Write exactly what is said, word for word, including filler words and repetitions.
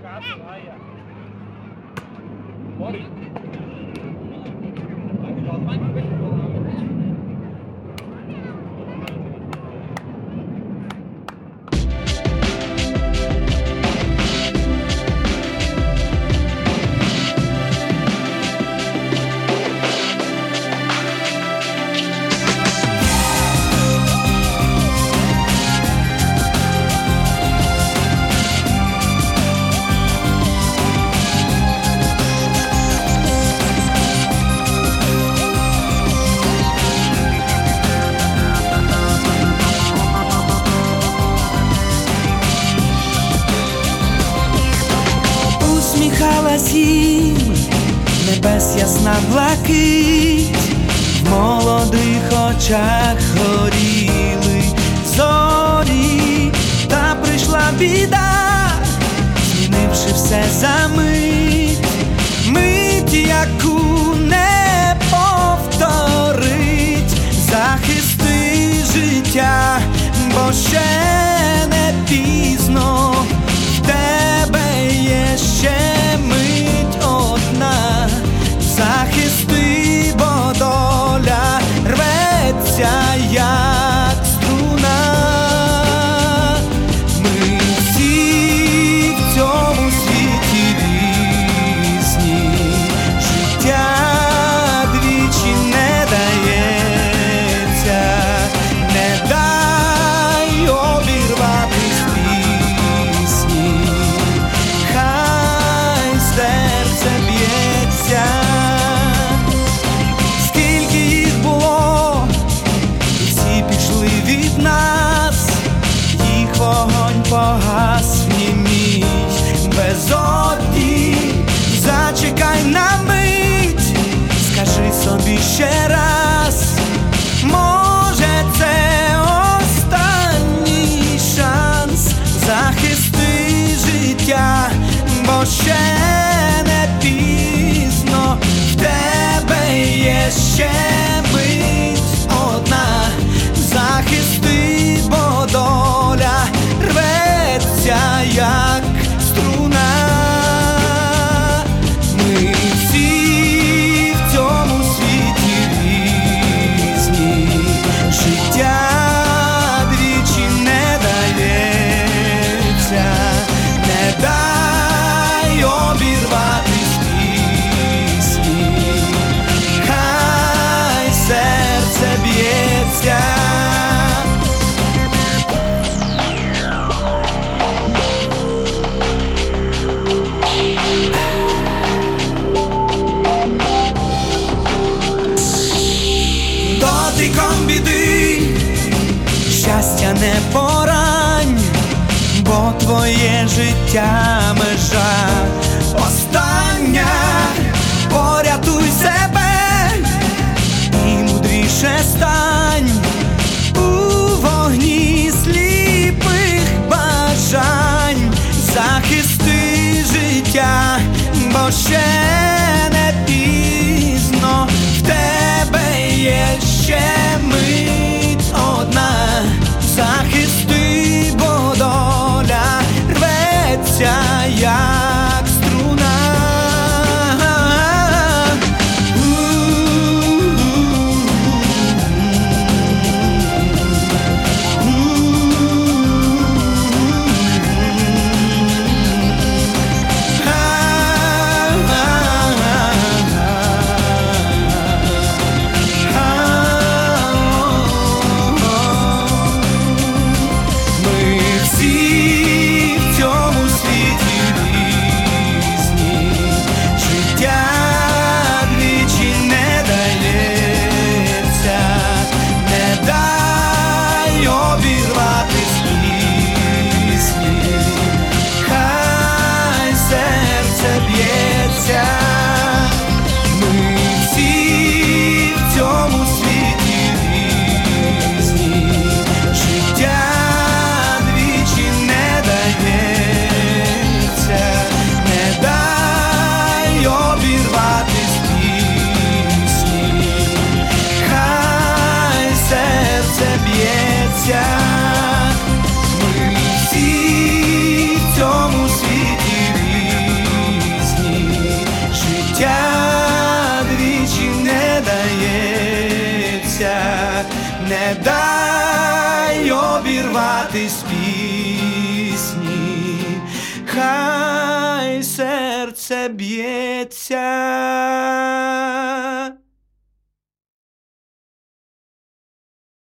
Усміхалась їм небес ясна блакить, в молодих очах горіли зорі, та прийшла біда, змінивши все за мить, мить, яку не повторить. Захисти життя, бо ще не пізно, в тебе є ще мить одна. Захисти, бо доля рветься, як струна. Ми всі в цьому світі різні, життя двічі не дається, не дай обірватись пісні, хай серце б'ється. Скільки їх було, і всі пішли від нас, їх вогонь погас в німій безодні. Зачекай на мить, скажи собі ще раз, може це останній шанс. Захисти життя, бо ще не пізно, в тебе є ще мить одна. Захисти, бо доля рветься, як струна. Ми всі в цьому світі різні, життя двічі не дається, не дай обірватись пісні, хай серце б'ється. Дотиком біди щастя не порань, бо твоє життя межа остання. Порятуй себе і мудріше стань у вогні сліпих бажань. Захисти життя, бо ще не пізно, в тебе є ще мить одна. Захисти, бо доля рветься, як струна. У-у-у-у. обірвати з пісні, хай серце б'ється.